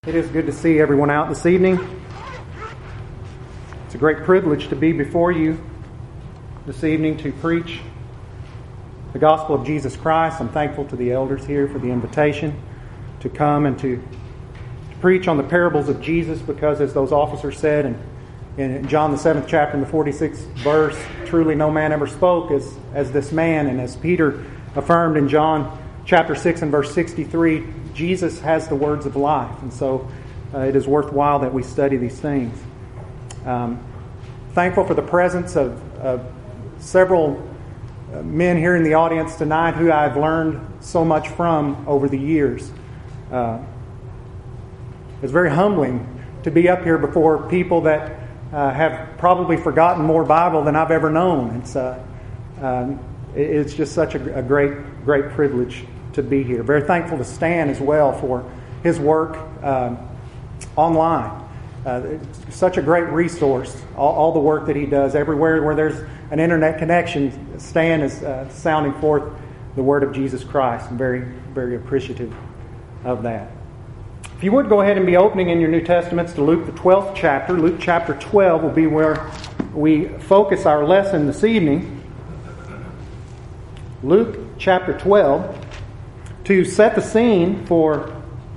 It is good to see everyone out this evening. It's a great privilege to be before you this evening to preach the gospel of Jesus Christ. I'm thankful to the elders here for the invitation to come and to preach on the parables of Jesus, because as those officers said in John the 7th chapter and the 46th verse, truly no man ever spoke as this man. And as Peter affirmed in John chapter 6 and verse 63, Jesus has the words of life. And so it is worthwhile that we study these things. Thankful for the presence of several men here in the audience tonight who I've learned so much from over the years. It's very humbling to be up here before people that have probably forgotten more Bible than I've ever known. It's just such a great privilege to be here. Very thankful to Stan as well for his work online. It's such a great resource, all the work that he does. Everywhere where there's an internet connection, Stan is sounding forth the word of Jesus Christ. I'm very, very appreciative of that. If you would go ahead and be opening in your New Testaments to Luke the 12th chapter. Luke chapter 12 will be where we focus our lesson this evening. Luke chapter 12. To set the scene for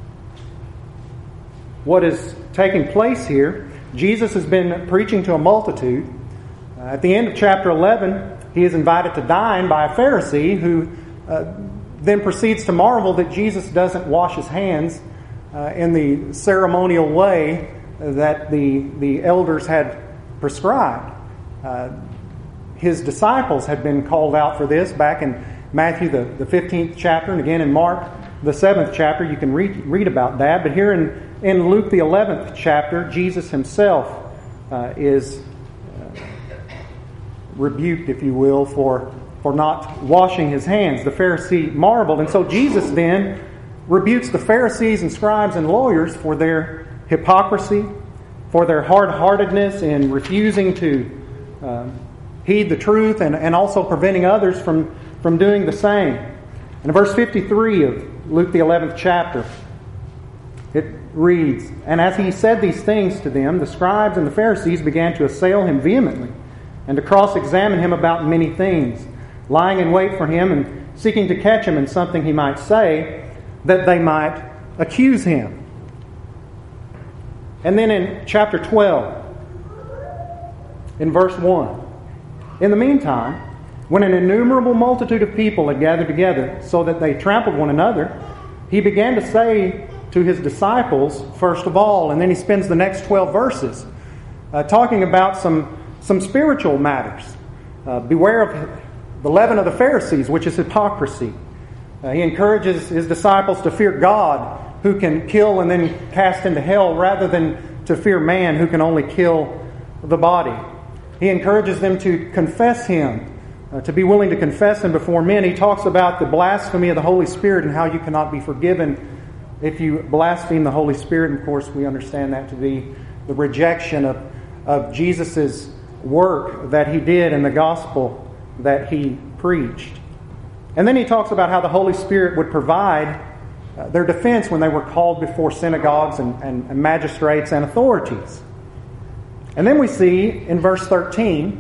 what is taking place here, Jesus has been preaching to a multitude. At the end of chapter 11, he is invited to dine by a Pharisee who then proceeds to marvel that Jesus doesn't wash his hands in the ceremonial way that the elders had prescribed. His disciples had been called out for this back in Matthew the 15th chapter, and again in Mark the 7th chapter. You can read about that. But here in Luke the 11th chapter, Jesus himself is rebuked, if you will, for not washing his hands. The Pharisee marveled, and so Jesus then rebukes the Pharisees and scribes and lawyers for their hypocrisy, for their hard-heartedness in refusing to heed the truth, and also preventing others from doing the same. In verse 53 of Luke the 11th chapter, it reads, "And as he said these things to them, the scribes and the Pharisees began to assail him vehemently and to cross-examine him about many things, lying in wait for him and seeking to catch him in something he might say, that they might accuse him." And then in chapter 12, in verse 1, "In the meantime, when an innumerable multitude of people had gathered together so that they trampled one another, he began to say to his disciples, first of all," and then he spends the next 12 verses talking about some spiritual matters. Beware of the leaven of the Pharisees, which is hypocrisy. He encourages his disciples to fear God, who can kill and then cast into hell, rather than to fear man, who can only kill the body. He encourages them to confess him, to be willing to confess him before men. He talks about the blasphemy of the Holy Spirit and how you cannot be forgiven if you blaspheme the Holy Spirit. And of course, we understand that to be the rejection of Jesus' work that he did and the gospel that he preached. And then he talks about how the Holy Spirit would provide their defense when they were called before synagogues and magistrates and authorities. And then we see in verse 13,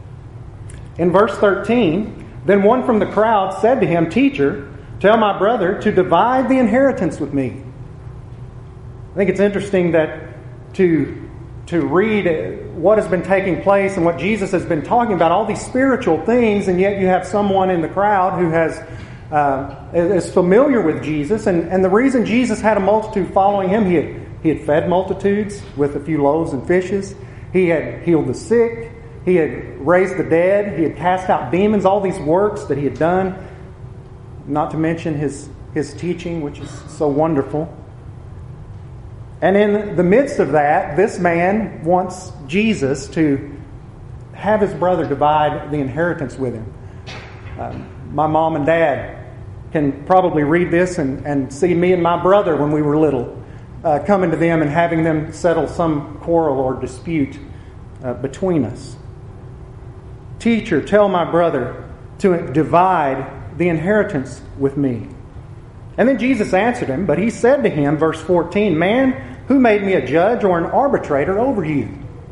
"Then one from the crowd said to him, 'Teacher, tell my brother to divide the inheritance with me.'" I think it's interesting that to read what has been taking place and what Jesus has been talking about, all these spiritual things, and yet you have someone in the crowd who is familiar with Jesus. And the reason Jesus had a multitude following him, he had fed multitudes with a few loaves and fishes. He had healed the sick. He had raised the dead. He had cast out demons. All these works that he had done, not to mention his teaching, which is so wonderful. And in the midst of that, this man wants Jesus to have his brother divide the inheritance with him. My mom and dad can probably read this and see me and my brother when we were little, coming to them and having them settle some quarrel or dispute between us. "Teacher, tell my brother to divide the inheritance with me." And then Jesus answered him, but he said to him, verse 14, "Man, who made me a judge or an arbitrator over you?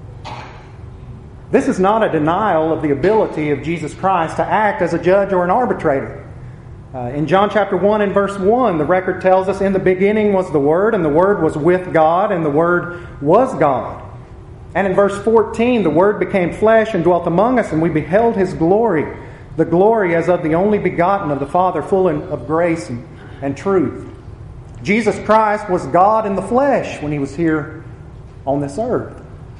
This is not a denial of the ability of Jesus Christ to act as a judge or an arbitrator. In John chapter 1 and verse 1, the record tells us, "In the beginning was the Word, and the Word was with God, and the Word was God." And in verse 14, "The Word became flesh and dwelt among us, and we beheld His glory, the glory as of the only begotten of the Father, full of grace and truth." Jesus Christ was God in the flesh when He was here on this earth.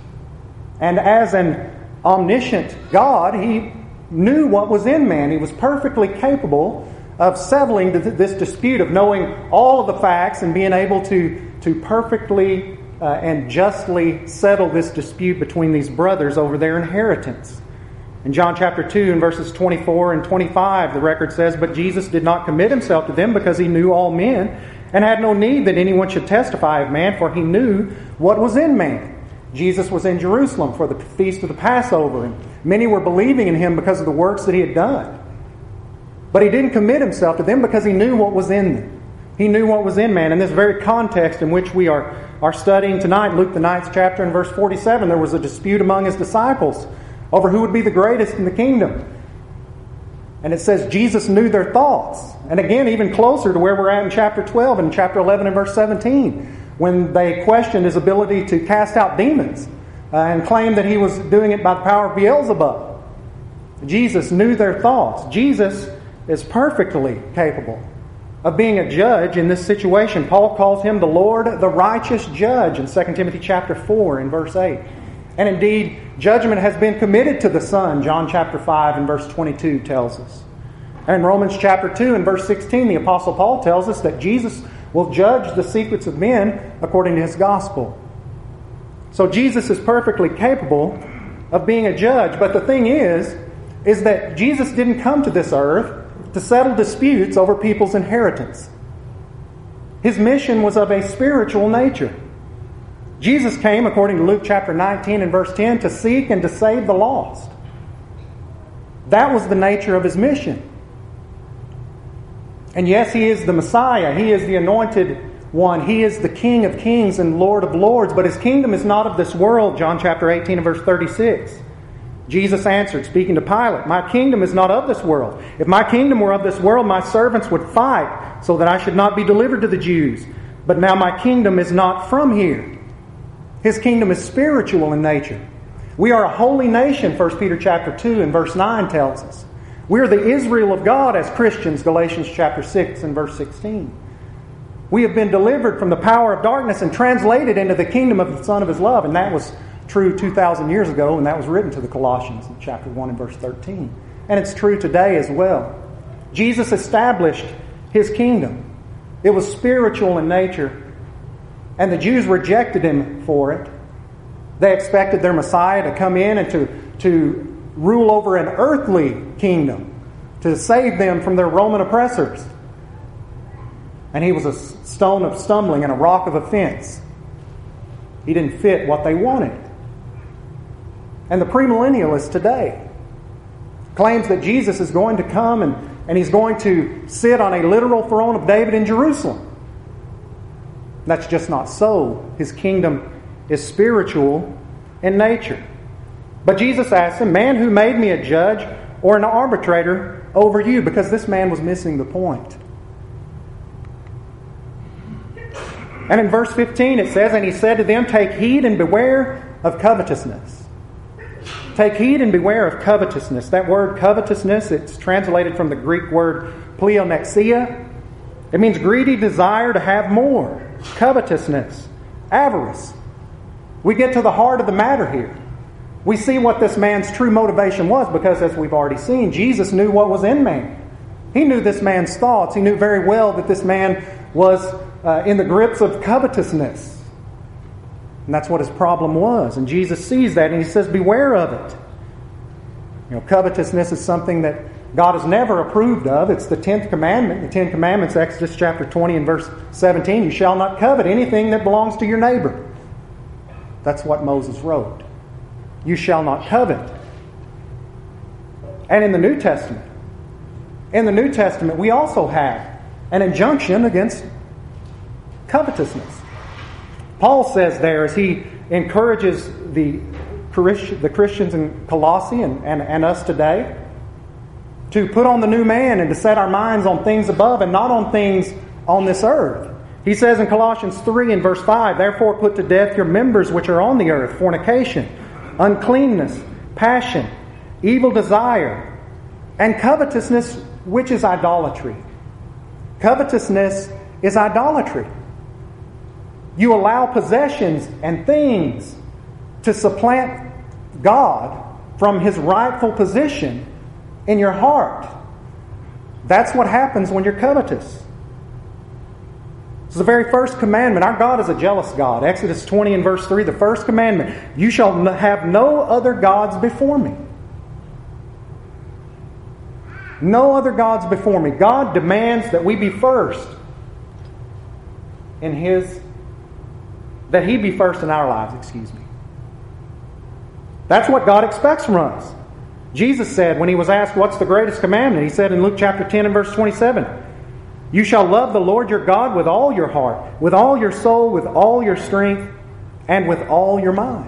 And as an omniscient God, He knew what was in man. He was perfectly capable of settling this dispute, of knowing all of the facts and being able to perfectly and justly settle this dispute between these brothers over their inheritance. In John chapter 2 and verses 24 and 25, the record says, "But Jesus did not commit Himself to them because He knew all men and had no need that anyone should testify of man, for He knew what was in man." Jesus was in Jerusalem for the feast of the Passover, and many were believing in Him because of the works that He had done. But He didn't commit Himself to them because He knew what was in them. He knew what was in man. In this very context in which we are studying tonight, Luke the 9th chapter and verse 47, there was a dispute among His disciples over who would be the greatest in the kingdom. And it says Jesus knew their thoughts. And again, even closer to where we're at in chapter 12 and chapter 11 and verse 17, when they questioned His ability to cast out demons and claimed that He was doing it by the power of Beelzebub. Jesus knew their thoughts. Jesus is perfectly capable of being a judge in this situation. Paul calls Him the Lord, the righteous judge in 2 Timothy chapter 4 and verse 8. And indeed, judgment has been committed to the Son, John chapter 5 and verse 22 tells us. And in Romans chapter 2 and verse 16, the Apostle Paul tells us that Jesus will judge the secrets of men according to His gospel. So Jesus is perfectly capable of being a judge. But the thing is that Jesus didn't come to this earth to settle disputes over people's inheritance. His mission was of a spiritual nature. Jesus came, according to Luke chapter 19 and verse 10, to seek and to save the lost. That was the nature of His mission. And yes, He is the Messiah. He is the anointed one. He is the King of kings and Lord of lords. But His kingdom is not of this world, John chapter 18 and verse 36. Jesus answered, speaking to Pilate, "My kingdom is not of this world. If my kingdom were of this world, my servants would fight so that I should not be delivered to the Jews. But now my kingdom is not from here." His kingdom is spiritual in nature. We are a holy nation, 1 Peter chapter 2 and verse 9 tells us. We are the Israel of God as Christians, Galatians chapter 6 and verse 16. We have been delivered from the power of darkness and translated into the kingdom of the Son of His love. And that was true 2,000 years ago, and that was written to the Colossians in chapter 1 and verse 13. And it's true today as well. Jesus established His kingdom. It was spiritual in nature, and the Jews rejected Him for it. They expected their Messiah to come in and to rule over an earthly kingdom, to save them from their Roman oppressors. And He was a stone of stumbling and a rock of offense. He didn't fit what they wanted. And the premillennialist today claims that Jesus is going to come and He's going to sit on a literal throne of David in Jerusalem. That's just not so. His kingdom is spiritual in nature. But Jesus asked him, "Man, who made me a judge or an arbitrator over you?" Because this man was missing the point. And in verse 15 it says, "And He said to them, Take heed and beware of covetousness." Take heed and beware of covetousness. That word covetousness, it's translated from the Greek word pleonexia. It means greedy desire to have more. Covetousness. Avarice. We get to the heart of the matter here. We see what this man's true motivation was because, as we've already seen, Jesus knew what was in man. He knew this man's thoughts. He knew very well that this man was in the grips of covetousness. And that's what his problem was. And Jesus sees that and He says, beware of it. You know, covetousness is something that God has never approved of. It's the 10th commandment. The 10 Commandments, Exodus chapter 20 and verse 17. You shall not covet anything that belongs to your neighbor. That's what Moses wrote. You shall not covet. And in the New Testament, we also have an injunction against covetousness. Paul says there as he encourages the Christians in Colossae and us today to put on the new man and to set our minds on things above and not on things on this earth. He says in Colossians 3 and verse 5, "Therefore put to death your members which are on the earth, fornication, uncleanness, passion, evil desire, and covetousness, which is idolatry." Covetousness is idolatry. You allow possessions and things to supplant God from His rightful position in your heart. That's what happens when you're covetous. This is the very first commandment. Our God is a jealous God. Exodus 20 and verse 3, the first commandment, "You shall have no other gods before me." No other gods before me. God demands that we be first in that He be first in our lives, That's what God expects from us. Jesus said when He was asked what's the greatest commandment, He said in Luke chapter 10 and verse 27, "You shall love the Lord your God with all your heart, with all your soul, with all your strength, and with all your mind."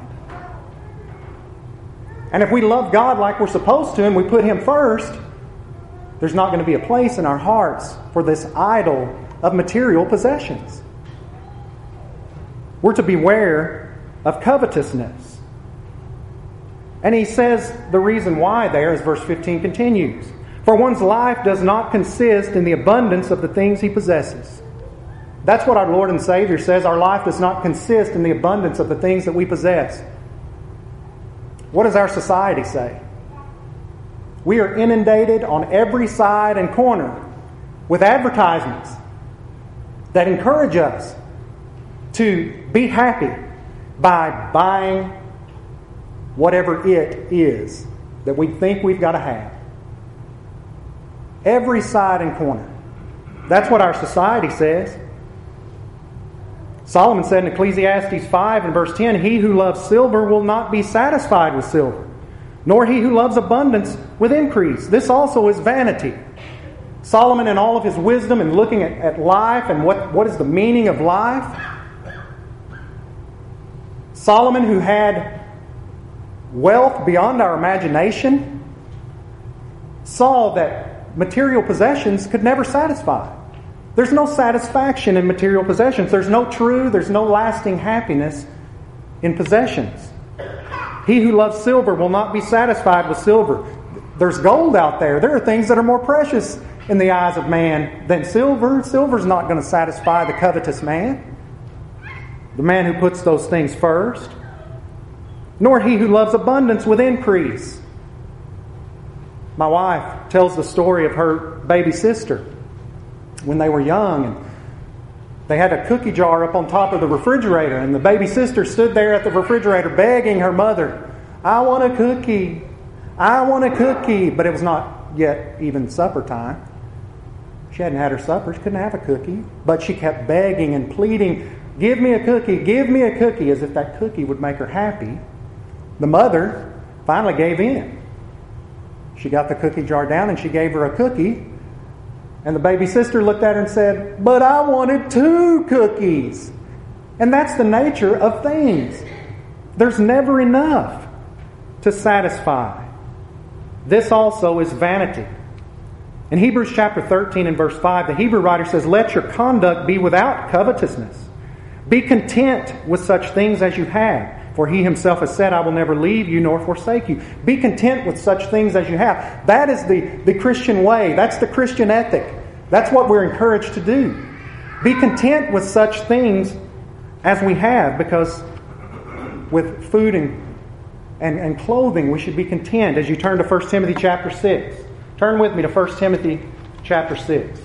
And if we love God like we're supposed to and we put Him first, there's not going to be a place in our hearts for this idol of material possessions. We're to beware of covetousness. And he says the reason why there, as verse 15 continues. "For one's life does not consist in the abundance of the things he possesses." That's what our Lord and Savior says. Our life does not consist in the abundance of the things that we possess. What does our society say? We are inundated on every side and corner with advertisements that encourage us to be happy by buying whatever it is that we think we've got to have. Every side and corner. That's what our society says. Solomon said in Ecclesiastes 5 and verse 10, "He who loves silver will not be satisfied with silver, nor he who loves abundance with increase. This also is vanity." Solomon, in all of his wisdom and looking at life and what is the meaning of life, Solomon, who had wealth beyond our imagination, saw that material possessions could never satisfy. There's no satisfaction in material possessions. There's no lasting happiness in possessions. "He who loves silver will not be satisfied with silver." There's gold out there. There are things that are more precious in the eyes of man than silver. Silver's not going to satisfy the covetous man, the man who puts those things first. "Nor he who loves abundance with increase." My wife tells the story of her baby sister when they were young, and they had a cookie jar up on top of the refrigerator, and the baby sister stood there at the refrigerator begging her mother, "I want a cookie. I want a cookie." But it was not yet even supper time. She hadn't had her supper. She couldn't have a cookie. But she kept begging and pleading, "Give me a cookie, give me a cookie," as if that cookie would make her happy. The mother finally gave in. She got the cookie jar down and she gave her a cookie. And the baby sister looked at her and said, "But I wanted 2 cookies." And that's the nature of things. There's never enough to satisfy. This also is vanity. In Hebrews chapter 13 and verse 5, the Hebrew writer says, "Let your conduct be without covetousness. Be content with such things as you have. For He Himself has said, I will never leave you nor forsake you." Be content with such things as you have. That is the Christian way. That's the Christian ethic. That's what we're encouraged to do. Be content with such things as we have, because with food and clothing we should be content. As you turn to 1 Timothy chapter 6. Turn with me to 1 Timothy chapter 6.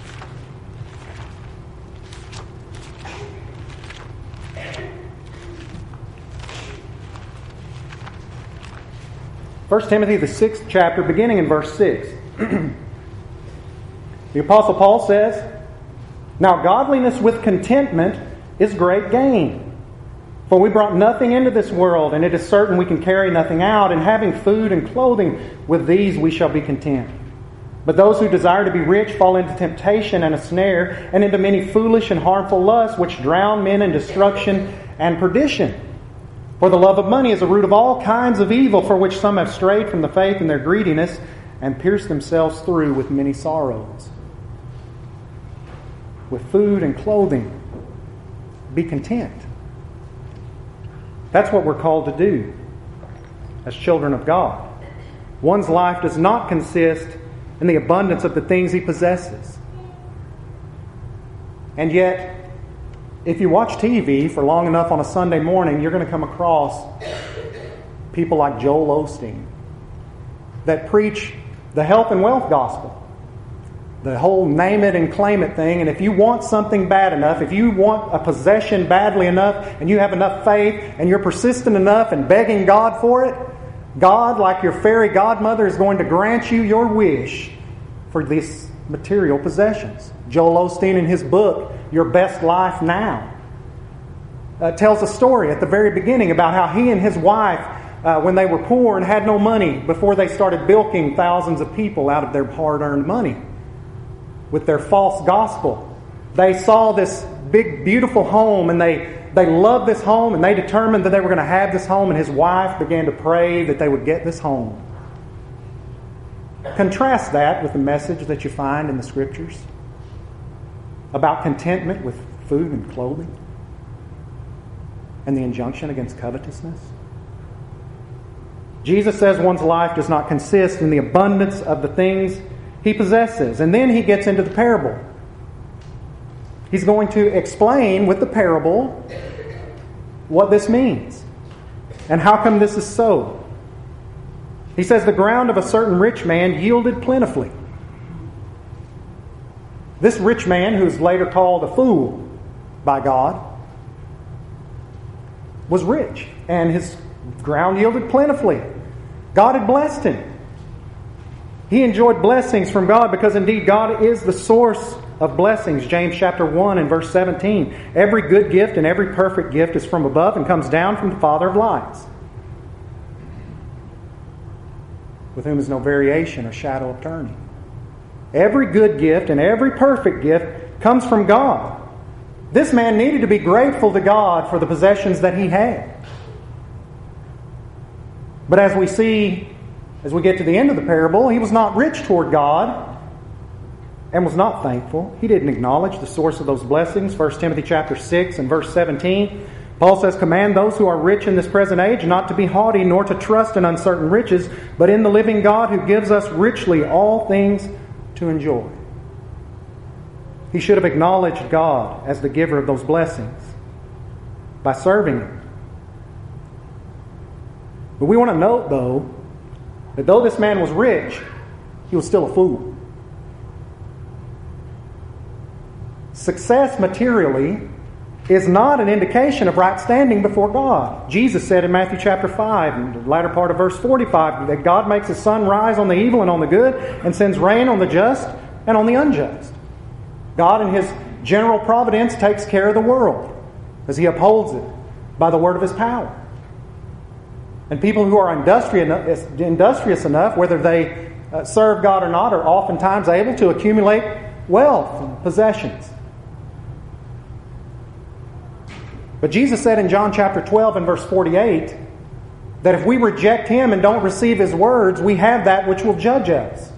1 Timothy, the 6th chapter, beginning in verse 6. The Apostle Paul says, "Now godliness with contentment is great gain. For we brought nothing into this world, and it is certain we can carry nothing out. And having food and clothing, with these we shall be content. But those who desire to be rich fall into temptation and a snare, and into many foolish and harmful lusts, which drown men in destruction and perdition. For the love of money is the root of all kinds of evil, for which some have strayed from the faith in their greediness, and pierced themselves through with many sorrows. With food and clothing, be content. That's what we're called to do as children of God. One's life does not consist in the abundance of the things he possesses. And yet, if you watch TV for long enough on a Sunday morning, you're going to come across people like Joel Osteen that preach the health and wealth gospel. The whole name it and claim it thing. And if you want something bad enough, if you want a possession badly enough, and you have enough faith, and you're persistent enough and begging God for it, God, like your fairy godmother, is going to grant you your wish for these material possessions. Joel Osteen, in his book, Your Best Life Now, tells a story at the very beginning about how he and his wife, when they were poor and had no money, before they started bilking thousands of people out of their hard-earned money with their false gospel, they saw this big, beautiful home, and they loved this home, and they determined that they were going to have this home, and his wife began to pray that they would get this home. Contrast that with the message that you find in the Scriptures about contentment with food and clothing, and the injunction against covetousness. Jesus says one's life does not consist in the abundance of the things he possesses. And then he gets into the parable. He's going to explain with the parable what this means and how come this is so. He says the ground of a certain rich man yielded plentifully. This rich man, who's later called a fool by God, was rich, and his ground yielded plentifully. God had blessed him. He enjoyed blessings from God because indeed God is the source of blessings. James chapter 1 and verse 17. Every good gift and every perfect gift is from above and comes down from the Father of lights, with whom is no variation or shadow of turning. Every good gift and every perfect gift comes from God. This man needed to be grateful to God for the possessions that he had. But as we see, as we get to the end of the parable, he was not rich toward God and was not thankful. He didn't acknowledge the source of those blessings. 1 Timothy chapter 6 and verse 17, Paul says, "Command those who are rich in this present age not to be haughty, nor to trust in uncertain riches, but in the living God who gives us richly all things to enjoy." He should have acknowledged God as the giver of those blessings by serving Him. But we want to note, though, that though this man was rich, he was still a fool. Success materially is not an indication of right standing before God. Jesus said in Matthew chapter 5, in the latter part of verse 45, that God makes His sun rise on the evil and on the good, and sends rain on the just and on the unjust. God in His general providence takes care of the world as He upholds it by the word of His power. And people who are industrious enough, whether they serve God or not, are oftentimes able to accumulate wealth and possessions. But Jesus said in John chapter 12 and verse 48 that if we reject Him and don't receive His words, we have that which will judge us.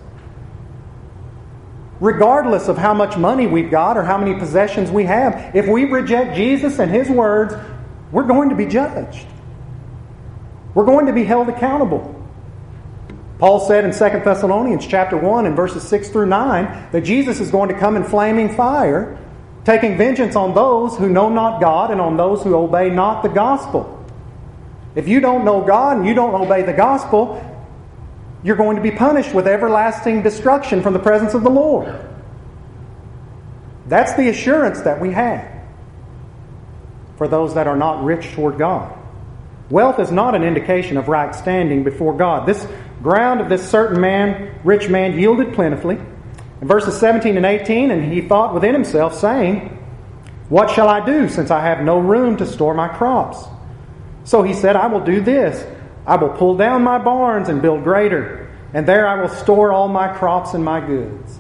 Regardless of how much money we've got or how many possessions we have, if we reject Jesus and His words, we're going to be judged. We're going to be held accountable. Paul said in 2 Thessalonians chapter 1 and verses 6 through 9 that Jesus is going to come in flaming fire, taking vengeance on those who know not God and on those who obey not the gospel. If you don't know God and you don't obey the gospel, you're going to be punished with everlasting destruction from the presence of the Lord. That's the assurance that we have for those that are not rich toward God. Wealth is not an indication of right standing before God. This ground of this certain man, rich man, yielded plentifully. In verses 17 and 18, and he thought within himself, saying, "What shall I do, since I have no room to store my crops?" So he said, "I will do this. I will pull down my barns and build greater. and there I will store all my crops and my goods.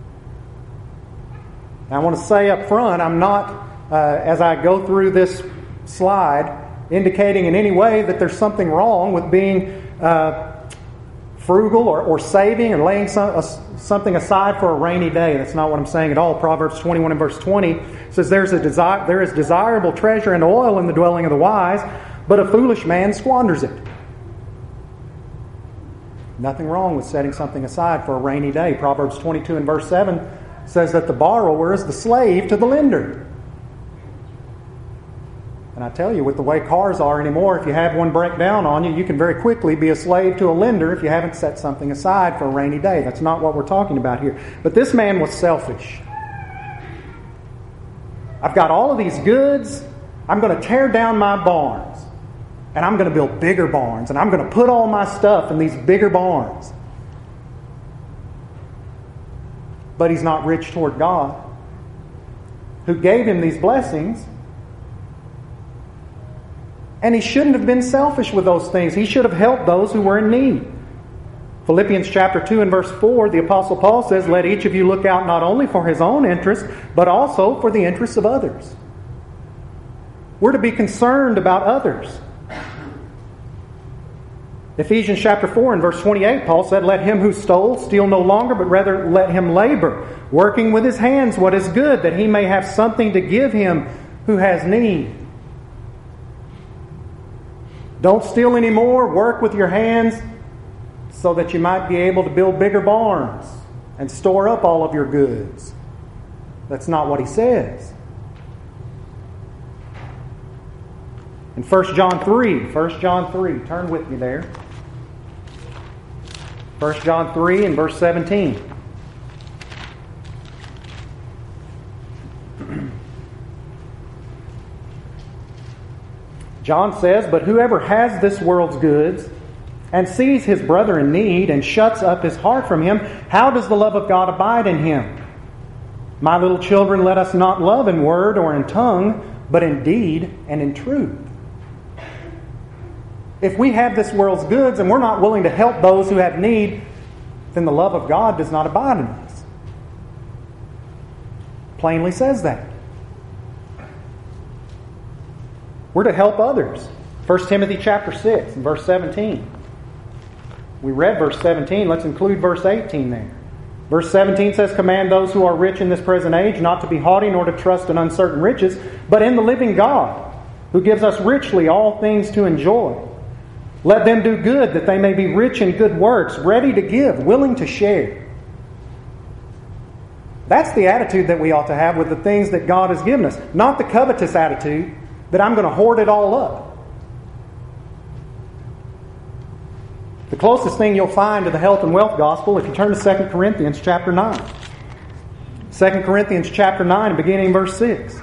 Now, I want to say up front, I'm not, as I go through this slide, indicating in any way that there's something wrong with being frugal or saving and laying something aside for a rainy day. That's not what I'm saying at all. Proverbs 21 and verse 20 says, there is desirable treasure and oil in the dwelling of the wise, but a foolish man squanders it. Nothing wrong with setting something aside for a rainy day. Proverbs 22 and verse 7 says that the borrower is the slave to the lender. And I tell you, with the way cars are anymore, if you have one break down on you, you can very quickly be a slave to a lender if you haven't set something aside for a rainy day. That's not what we're talking about here. But this man was selfish. I've got all of these goods. I'm going to tear down my barns. And I'm going to build bigger barns. And I'm going to put all my stuff in these bigger barns. But he's not rich toward God, who gave him these blessings. And he shouldn't have been selfish with those things. He should have helped those who were in need. Philippians chapter 2 and verse 4, the Apostle Paul says, let each of you look out not only for his own interest, but also for the interests of others. We're to be concerned about others. Ephesians chapter 4 and verse 28, Paul said, let him who stole steal no longer, but rather let him labor, working with his hands what is good, that he may have something to give him who has need. Don't steal anymore. Work with your hands so that you might be able to build bigger barns and store up all of your goods. That's not what he says. In 1 John 3, turn with me there. 1 John 3 and verse 17. John says, but whoever has this world's goods and sees his brother in need and shuts up his heart from him, how does the love of God abide in him? My little children, let us not love in word or in tongue, but in deed and in truth. If we have this world's goods and we're not willing to help those who have need, then the love of God does not abide in us. Plainly says that. We're to help others. 1 Timothy chapter 6 and verse 17. We read verse 17. Let's include verse 18 there. Verse 17 says, command those who are rich in this present age not to be haughty nor to trust in uncertain riches, but in the living God, who gives us richly all things to enjoy. Let them do good, that they may be rich in good works, ready to give, willing to share. That's the attitude that we ought to have with the things that God has given us. Not the covetous attitude that I'm going to hoard it all up. The closest thing you'll find to the health and wealth gospel, if you turn to 2 Corinthians chapter 9. 2 Corinthians chapter 9, beginning in verse 6.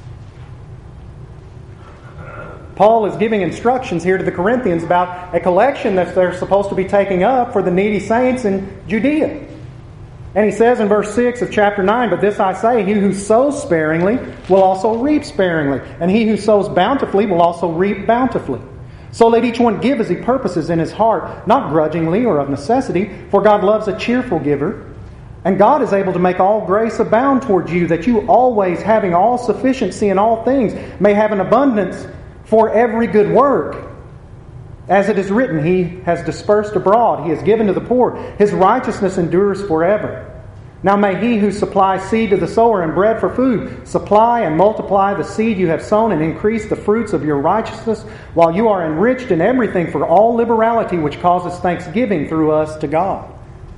Paul is giving instructions here to the Corinthians about a collection that they're supposed to be taking up for the needy saints in Judea. And he says in verse 6 of chapter 9, but this I say, he who sows sparingly will also reap sparingly, and he who sows bountifully will also reap bountifully. So let each one give as he purposes in his heart, not grudgingly or of necessity, for God loves a cheerful giver. And God is able to make all grace abound toward you, that you always, having all sufficiency in all things, may have an abundance for every good work. As it is written, he has dispersed abroad, he has given to the poor, his righteousness endures forever. Now may he who supplies seed to the sower and bread for food supply and multiply the seed you have sown and increase the fruits of your righteousness, while you are enriched in everything for all liberality, which causes thanksgiving through us to God.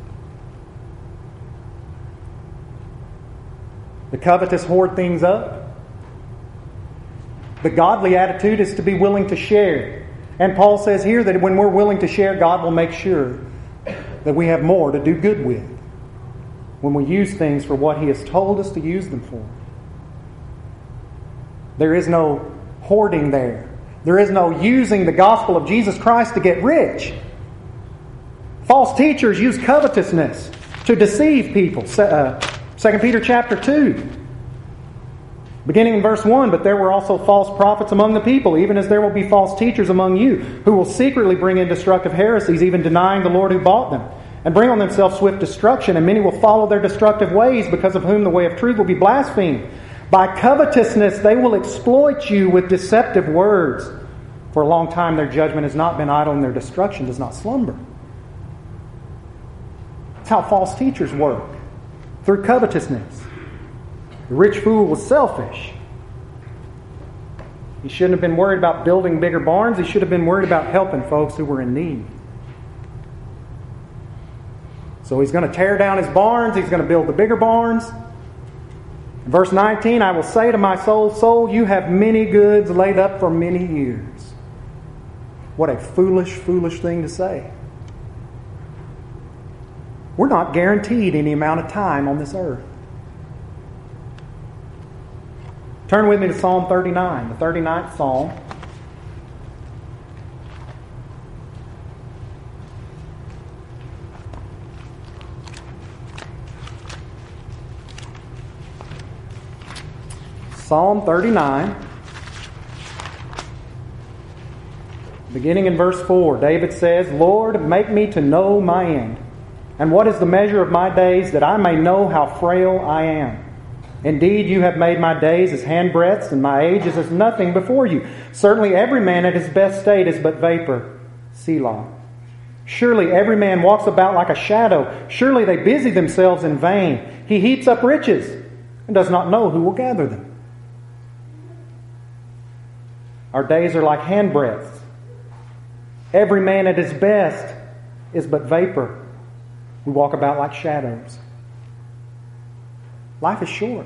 The covetous hoard things up. The godly attitude is to be willing to share. And Paul says here that when we're willing to share, God will make sure that we have more to do good with when we use things for what He has told us to use them for. There is no hoarding there. There is no using the gospel of Jesus Christ to get rich. False teachers use covetousness to deceive people. 2 Peter chapter 2. Beginning in verse 1, but there were also false prophets among the people, even as there will be false teachers among you, who will secretly bring in destructive heresies, even denying the Lord who bought them, and bring on themselves swift destruction, and many will follow their destructive ways, because of whom the way of truth will be blasphemed. By covetousness they will exploit you with deceptive words. For a long time their judgment has not been idle, and their destruction does not slumber. That's how false teachers work, through covetousness. The rich fool was selfish. He shouldn't have been worried about building bigger barns. He should have been worried about helping folks who were in need. So he's going to tear down his barns. He's going to build the bigger barns. Verse 19, I will say to my soul, soul, you have many goods laid up for many years. What a foolish, foolish thing to say. We're not guaranteed any amount of time on this earth. Turn with me to Psalm 39, the 39th Psalm. Psalm 39, beginning in verse 4, David says, Lord, make me to know my end, and what is the measure of my days, that I may know how frail I am. Indeed, you have made my days as handbreadths, and my age is as nothing before you. Certainly every man at his best state is but vapor. Selah. Surely every man walks about like a shadow. Surely they busy themselves in vain. He heaps up riches and does not know who will gather them. Our days are like handbreadths. Every man at his best is but vapor. We walk about like shadows. Life is short.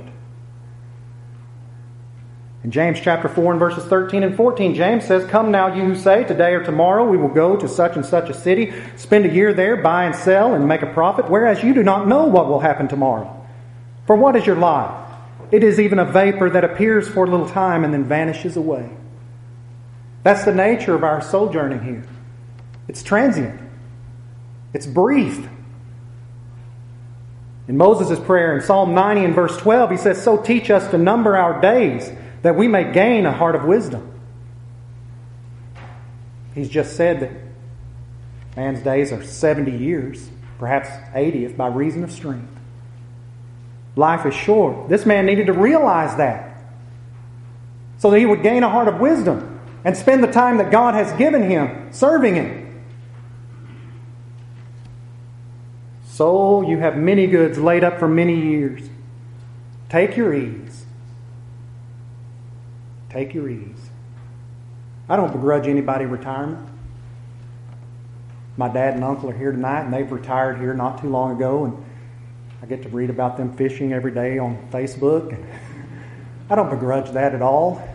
In James chapter 4 and verses 13 and 14, James says, Come now, you who say, today or tomorrow we will go to such and such a city, spend a year there, buy and sell, and make a profit, whereas you do not know what will happen tomorrow. For what is your life? It is even a vapor that appears for a little time and then vanishes away. That's the nature of our sojourning here. It's transient. It's brief. In Moses' prayer in Psalm 90 and verse 12, he says, So teach us to number our days, that we may gain a heart of wisdom. He's just said that man's days are 70 years, perhaps 80 if by reason of strength. Life is short. This man needed to realize that, so that he would gain a heart of wisdom and spend the time that God has given him serving Him. Soul, you have many goods laid up for many years. Take your ease. Take your ease. I don't begrudge anybody retirement. My dad and uncle are here tonight, and they've retired here not too long ago, and I get to read about them fishing every day on Facebook. I don't begrudge that at all.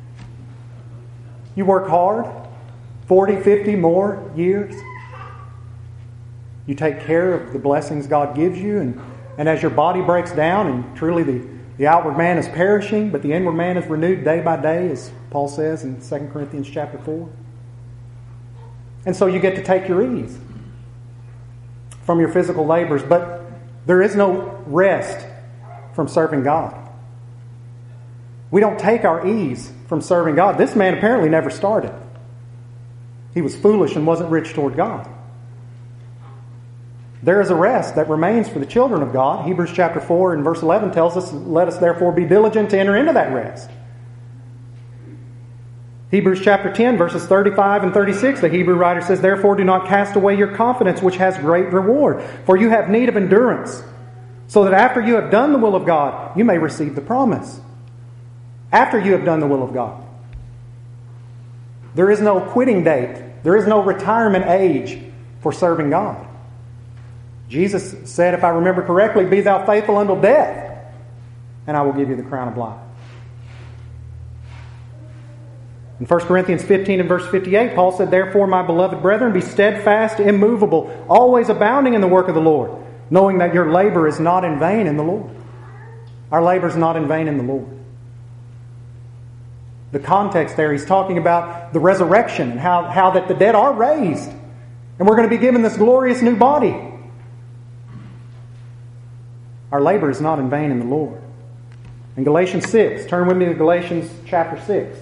You work hard, 40, 50 more years. You take care of the blessings God gives you, and as your body breaks down, and truly the outward man is perishing, but the inward man is renewed day by day, as Paul says in 2 Corinthians chapter 4. And so you get to take your ease from your physical labors, but there is no rest from serving God. We don't take our ease from serving God. This man apparently never started. He was foolish and wasn't rich toward God. There is a rest that remains for the children of God. Hebrews chapter 4 and verse 11 tells us, Let us therefore be diligent to enter into that rest. Hebrews chapter 10 verses 35 and 36, the Hebrew writer says, Therefore do not cast away your confidence, which has great reward, for you have need of endurance, so that after you have done the will of God, you may receive the promise. After you have done the will of God. There is no quitting date. There is no retirement age for serving God. Jesus said, if I remember correctly, Be thou faithful until death, and I will give you the crown of life. In 1 Corinthians 15 and verse 58, Paul said, Therefore, my beloved brethren, be steadfast, immovable, always abounding in the work of the Lord, knowing that your labor is not in vain in the Lord. Our labor is not in vain in the Lord. The context there, he's talking about the resurrection and how that the dead are raised. And we're going to be given this glorious new body. Our labor is not in vain in the Lord. In Galatians 6, turn with me to Galatians chapter 6.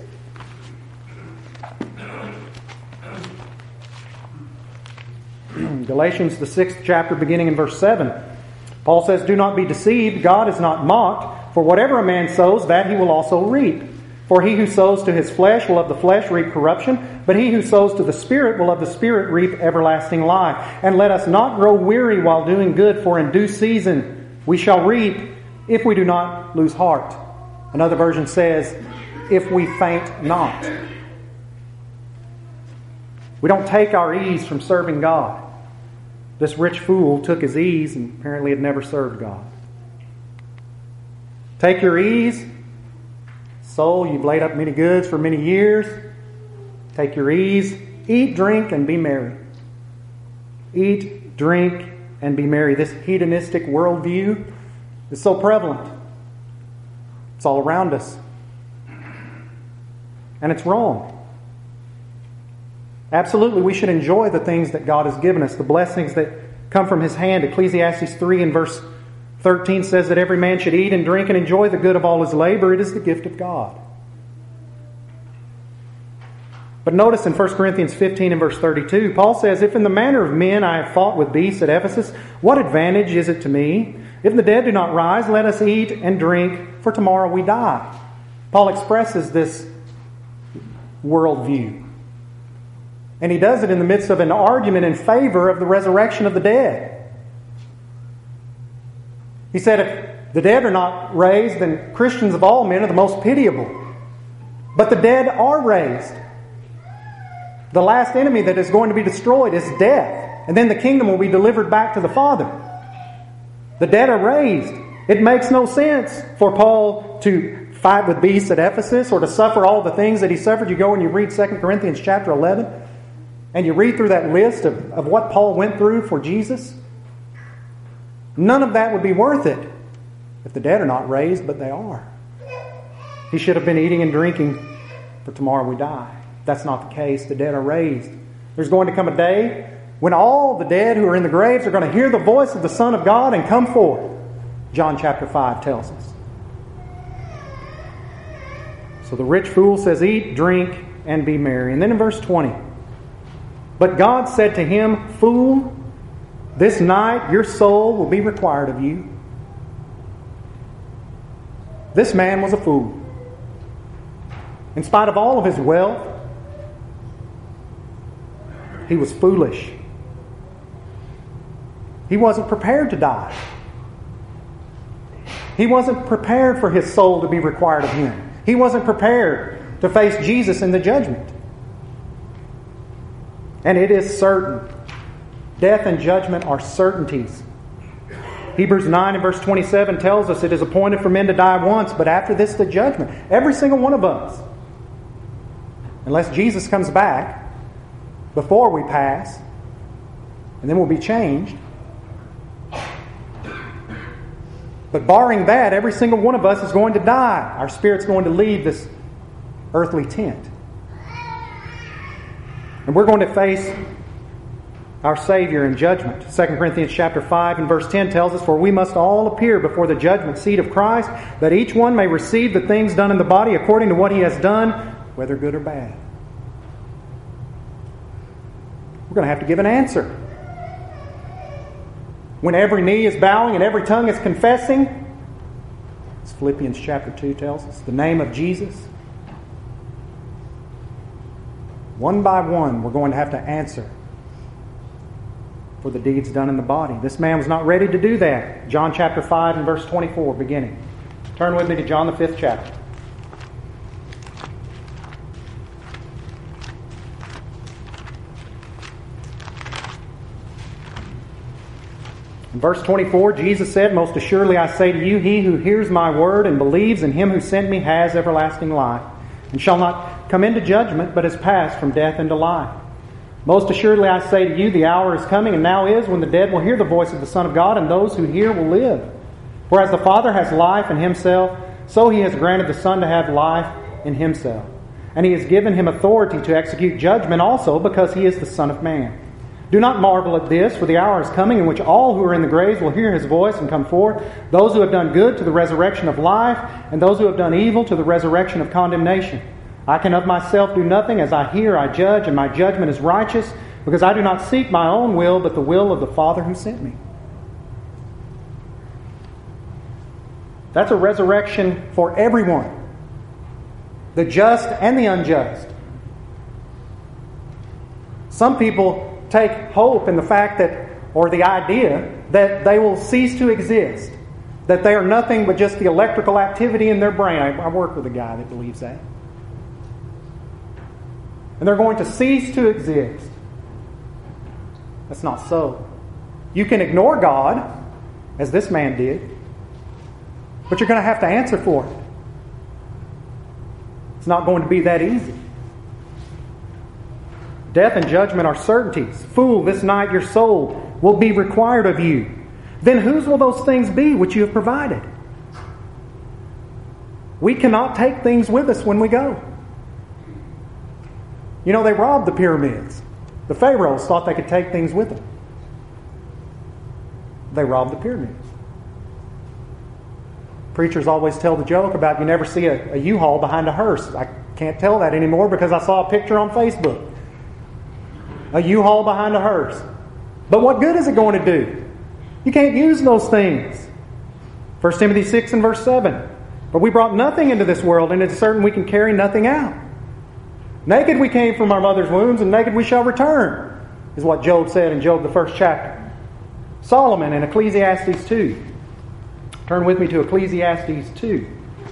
Galatians, the 6th chapter, beginning in verse 7, Paul says, "Do not be deceived, God is not mocked, for whatever a man sows, that he will also reap. For he who sows to his flesh will of the flesh reap corruption, but he who sows to the Spirit will of the Spirit reap everlasting life. And let us not grow weary while doing good, for in due season we shall reap, if we do not lose heart." Another version says, "if we faint not." We don't take our ease from serving God. This rich fool took his ease and apparently had never served God. Take your ease. Soul, you've laid up many goods for many years. Take your ease. Eat, drink, and be merry. Eat, drink, and be merry. This hedonistic worldview is so prevalent. It's all around us. And it's wrong. Absolutely, we should enjoy the things that God has given us, the blessings that come from His hand. Ecclesiastes 3 and verse 13 says that every man should eat and drink and enjoy the good of all his labor. It is the gift of God. But notice in 1 Corinthians 15 and verse 32, Paul says, "If in the manner of men I have fought with beasts at Ephesus, what advantage is it to me? If the dead do not rise, let us eat and drink, for tomorrow we die." Paul expresses this worldview. And he does it in the midst of an argument in favor of the resurrection of the dead. He said, if the dead are not raised, then Christians of all men are the most pitiable. But the dead are raised. The last enemy that is going to be destroyed is death. And then the kingdom will be delivered back to the Father. The dead are raised. It makes no sense for Paul to fight with beasts at Ephesus or to suffer all the things that he suffered. You go and you read 2 Corinthians chapter 11 and you read through that list of what Paul went through for Jesus. None of that would be worth it if the dead are not raised, but they are. He should have been eating and drinking, for tomorrow we die. That's not the case. The dead are raised. There's going to come a day when all the dead who are in the graves are going to hear the voice of the Son of God and come forth. John chapter 5 tells us. So the rich fool says, "Eat, drink, and be merry." And then in verse 20, "But God said to him, 'Fool, this night your soul will be required of you.'" This man was a fool. In spite of all of his wealth, he was foolish. He wasn't prepared to die. He wasn't prepared for his soul to be required of him. He wasn't prepared to face Jesus in the judgment. And it is certain. Death and judgment are certainties. Hebrews 9 and verse 27 tells us it is appointed for men to die once, but after this the judgment. Every single one of us. Unless Jesus comes back before we pass, and then we'll be changed. But barring that, every single one of us is going to die. Our spirit's going to leave this earthly tent. And we're going to face our Savior in judgment. 2 Corinthians chapter 5 and verse 10 tells us, "For we must all appear before the judgment seat of Christ, that each one may receive the things done in the body according to what he has done, whether good or bad." We're going to have to give an answer. When every knee is bowing and every tongue is confessing, as Philippians chapter 2 tells us, the name of Jesus, one by one we're going to have to answer for the deeds done in the body. This man was not ready to do that. John chapter 5 and verse 24 beginning. Turn with me to John the 5th chapter. In verse 24, Jesus said, "Most assuredly I say to you, he who hears my word and believes in him who sent me has everlasting life, and shall not come into judgment, but has passed from death into life. Most assuredly I say to you, the hour is coming, and now is, when the dead will hear the voice of the Son of God, and those who hear will live. For as the Father has life in himself, so he has granted the Son to have life in himself. And he has given him authority to execute judgment also, because he is the Son of Man. Do not marvel at this, for the hour is coming in which all who are in the graves will hear his voice and come forth, those who have done good to the resurrection of life, and those who have done evil to the resurrection of condemnation. I can of myself do nothing. As I hear, I judge, and my judgment is righteous, because I do not seek my own will, but the will of the Father who sent me. That's a resurrection for everyone, the just and the unjust. Some people take hope in the fact that, or the idea, that they will cease to exist, that they are nothing but just the electrical activity in their brain. I work with a guy that believes that. And they're going to cease to exist. That's not so. You can ignore God, as this man did, but you're going to have to answer for it. It's not going to be that easy. Death and judgment are certainties. Fool, this night your soul will be required of you. Then whose will those things be which you have provided? We cannot take things with us when we go. You know, they robbed the pyramids. The pharaohs thought they could take things with them. They robbed the pyramids. Preachers always tell the joke about you never see a U-Haul behind a hearse. I can't tell that anymore because I saw a picture on Facebook. A U-Haul behind a hearse. But what good is it going to do? You can't use those things. 1 Timothy 6 and verse 7. But we brought nothing into this world, and it's certain we can carry nothing out. Naked we came from our mother's wombs, and naked we shall return, is what Job said in Job the 1st chapter. Solomon in Ecclesiastes 2. Turn with me to Ecclesiastes 2.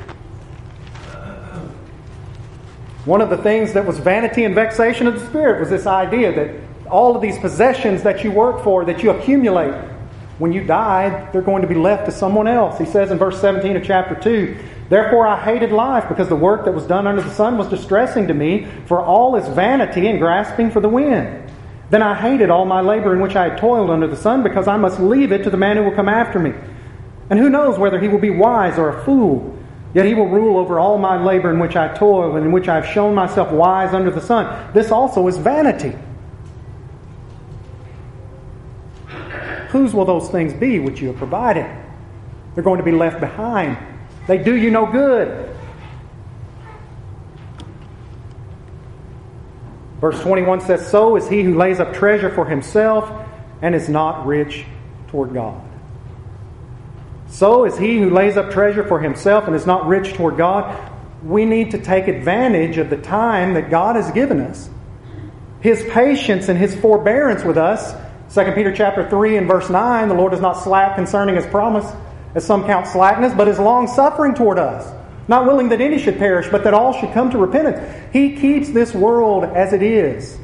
One of the things that was vanity and vexation of the spirit was this idea that all of these possessions that you work for, that you accumulate, when you die, they're going to be left to someone else. He says in verse 17 of chapter 2, Therefore I hated life, because the work that was done under the sun was distressing to me, for all is vanity and grasping for the wind. Then I hated all my labor in which I had toiled under the sun, because I must leave it to the man who will come after me. And who knows whether he will be wise or a fool? Yet he will rule over all my labor in which I toil, and in which I have shown myself wise under the sun. This also is vanity. Whose will those things be which you have provided? They're going to be left behind. They do you no good. Verse 21 says, So is he who lays up treasure for himself and is not rich toward God. So is he who lays up treasure for himself and is not rich toward God. We need to take advantage of the time that God has given us. His patience and His forbearance with us. 2 Peter chapter 3 and verse 9, the Lord is not slack concerning His promise, as some count slackness, but is long-suffering toward us, not willing that any should perish, but that all should come to repentance. He keeps this world as it is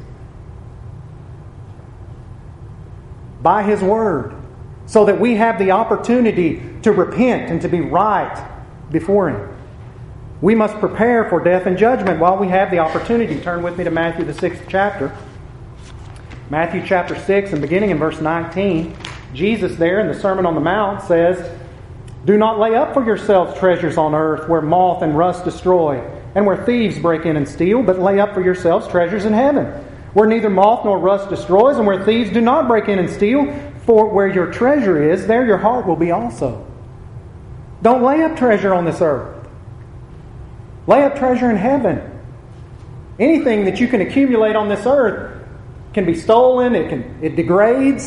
by His Word, so that we have the opportunity to repent and to be right before Him. We must prepare for death and judgment while we have the opportunity. Turn with me to Matthew the 6th chapter. Matthew chapter 6 and beginning in verse 19. Jesus there in the Sermon on the Mount says, Do not lay up for yourselves treasures on earth where moth and rust destroy and where thieves break in and steal, but lay up for yourselves treasures in heaven where neither moth nor rust destroys and where thieves do not break in and steal. For where your treasure is, there your heart will be also. Don't lay up treasure on this earth. Lay up treasure in heaven. Anything that you can accumulate on this earth can be stolen. It degrades.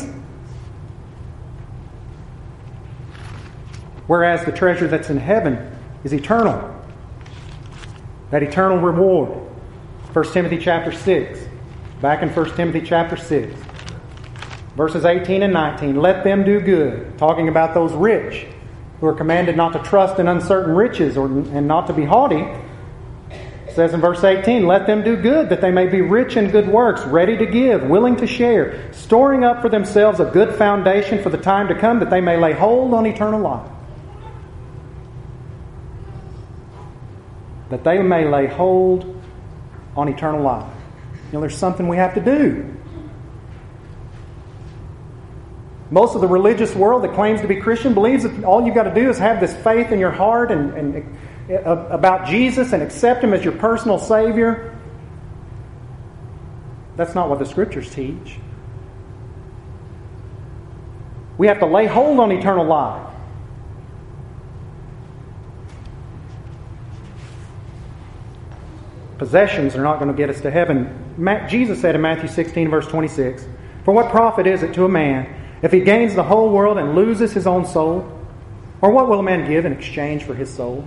Whereas the treasure that's in heaven is eternal. That eternal reward. 1 Timothy chapter 6. Back in 1 Timothy chapter 6. Verses 18 and 19. Let them do good. Talking about those rich who are commanded not to trust in uncertain riches and not to be haughty. It says in verse 18, Let them do good, that they may be rich in good works, ready to give, willing to share, storing up for themselves a good foundation for the time to come, that they may lay hold on eternal life. That they may lay hold on eternal life. You know, there's something we have to do. Most of the religious world that claims to be Christian believes that all you've got to do is have this faith in your heart and about Jesus and accept Him as your personal Savior. That's not what the Scriptures teach. We have to lay hold on eternal life. Possessions are not going to get us to heaven. Jesus said in Matthew 16, verse 26, "For what profit is it to a man if he gains the whole world and loses his own soul? Or what will a man give in exchange for his soul?"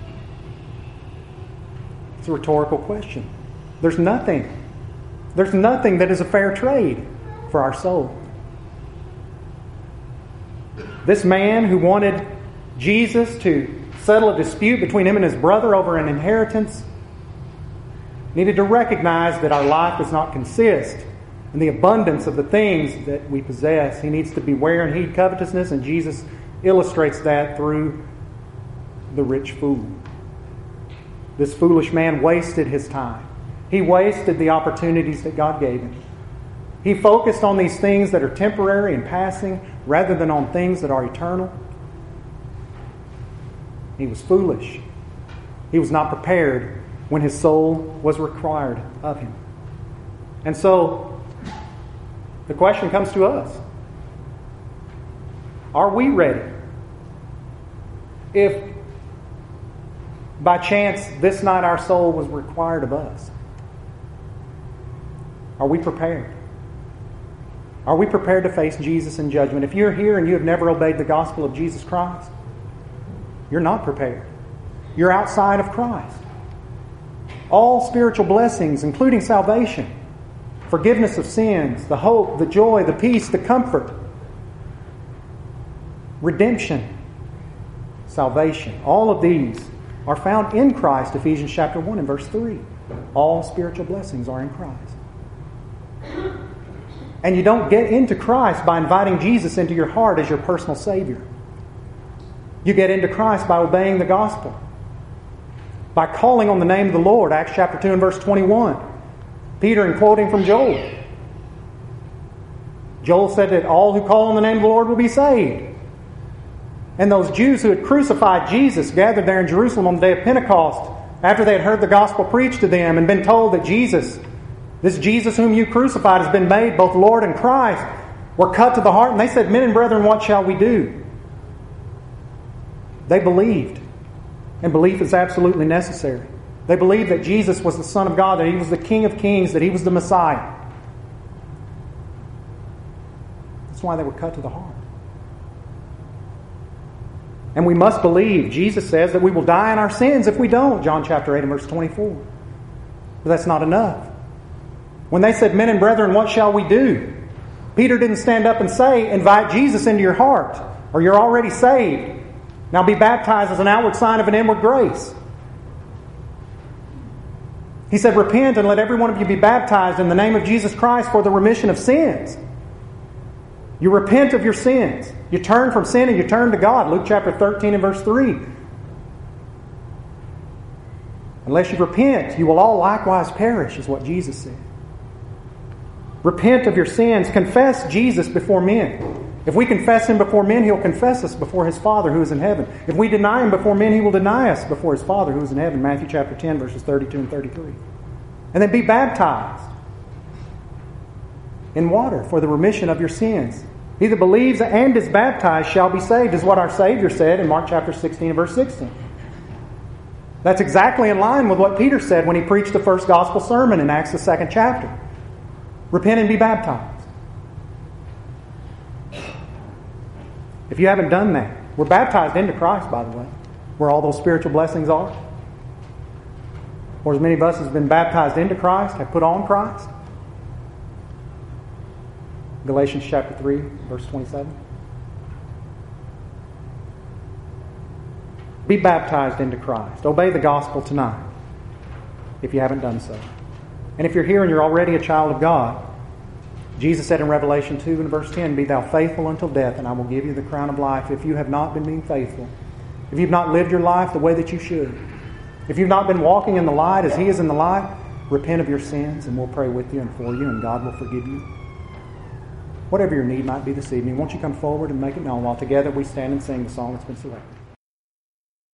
It's a rhetorical question. There's nothing that is a fair trade for our soul. This man who wanted Jesus to settle a dispute between him and his brother over an inheritance needed to recognize that our life does not consist in the abundance of the things that we possess. He needs to beware and heed covetousness, and Jesus illustrates that through the rich fool. This foolish man wasted his time. He wasted the opportunities that God gave him. He focused on these things that are temporary and passing rather than on things that are eternal. He was foolish. He was not prepared when his soul was required of him. And so, the question comes to us. Are we ready? If by chance this night our soul was required of us, are we prepared? Are we prepared to face Jesus in judgment? If you're here and you have never obeyed the gospel of Jesus Christ, you're not prepared. You're outside of Christ. All spiritual blessings, including salvation, forgiveness of sins, the hope, the joy, the peace, the comfort, redemption, salvation, all of these are found in Christ, Ephesians chapter 1 and verse 3. All spiritual blessings are in Christ. And you don't get into Christ by inviting Jesus into your heart as your personal Savior. You get into Christ by obeying the gospel, by calling on the name of the Lord, Acts chapter 2 and verse 21. Peter, in quoting from Joel, Joel said that all who call on the name of the Lord will be saved. And those Jews who had crucified Jesus gathered there in Jerusalem on the day of Pentecost after they had heard the gospel preached to them and been told that this Jesus whom you crucified has been made both Lord and Christ, were cut to the heart. And they said, "Men and brethren, what shall we do?" They believed. And belief is absolutely necessary. They believed that Jesus was the Son of God, that He was the King of Kings, that He was the Messiah. That's why they were cut to the heart. And we must believe. Jesus says that we will die in our sins if we don't. John chapter 8 and verse 24. But that's not enough. When they said, "Men and brethren, what shall we do?" Peter didn't stand up and say, "Invite Jesus into your heart," or "You're already saved. Now be baptized as an outward sign of an inward grace." He said, "Repent and let every one of you be baptized in the name of Jesus Christ for the remission of sins." You repent of your sins. You turn from sin and you turn to God. Luke chapter 13 and verse 3. Unless you repent, you will all likewise perish, is what Jesus said. Repent of your sins. Confess Jesus before men. If we confess Him before men, He'll confess us before His Father who is in heaven. If we deny Him before men, He will deny us before His Father who is in heaven. Matthew chapter 10, verses 32 and 33. And then be baptized in water for the remission of your sins. He that believes and is baptized shall be saved, is what our Savior said in Mark chapter 16 and verse 16. That's exactly in line with what Peter said when he preached the first gospel sermon in Acts the 2nd chapter. Repent and be baptized. If you haven't done that, we're baptized into Christ, by the way, where all those spiritual blessings are. Or as many of us have been baptized into Christ, have put on Christ. Galatians chapter 3, verse 27. Be baptized into Christ. Obey the gospel tonight, if you haven't done so. And if you're here and you're already a child of God, Jesus said in Revelation 2 and verse 10, "Be thou faithful until death, and I will give you the crown of life." If you have not been being faithful, if you've not lived your life the way that you should, if you've not been walking in the light as He is in the light, repent of your sins, and we'll pray with you and for you, and God will forgive you. Whatever your need might be this evening, won't you come forward and make it known while together we stand and sing the song that's been selected.